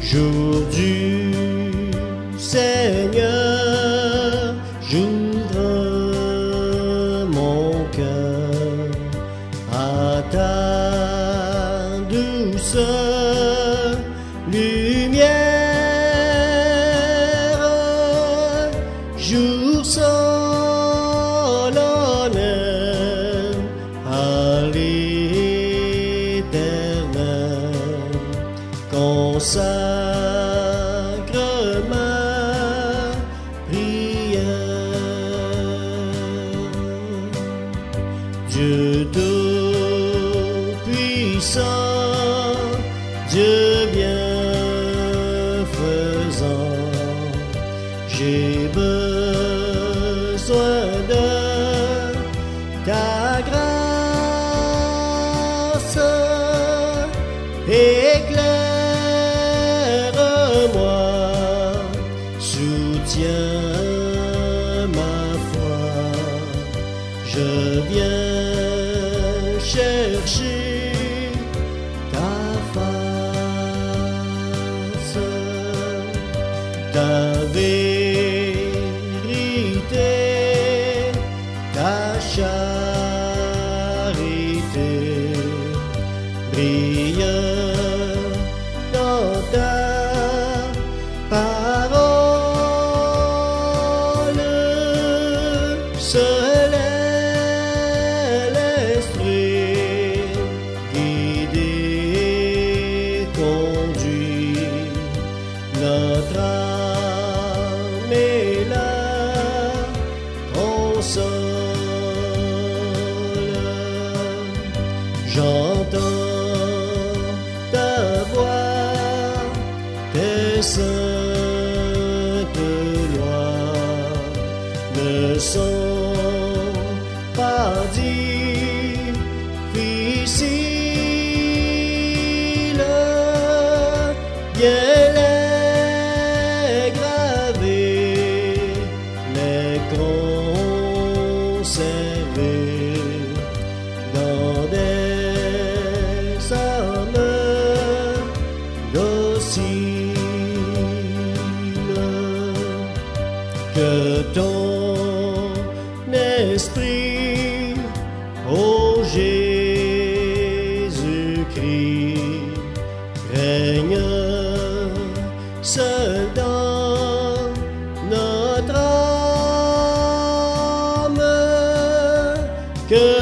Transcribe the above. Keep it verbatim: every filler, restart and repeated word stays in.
Jour du Seigneur, j'ouvre mon cœur à ta douce lumière. Jour solennel à l'Éternel, consacre ma prière. Dieu tout-puissant, Dieu bienfaisant, j'ai besoin de ta grâce. Éclaire-moi, soutiens ma foi, je viens chercher ta face, ta vérité, ta charité brille dans ta parole. Seul est l'esprit, guidé, conduit notre âme et la console. J'entends ta voix, tes saintes lois ne sont pas difficiles. Bien les graver, les conserver dans des âmes dociles. Que ton esprit, ô Jésus-Christ, règne seul dans notre âme. Que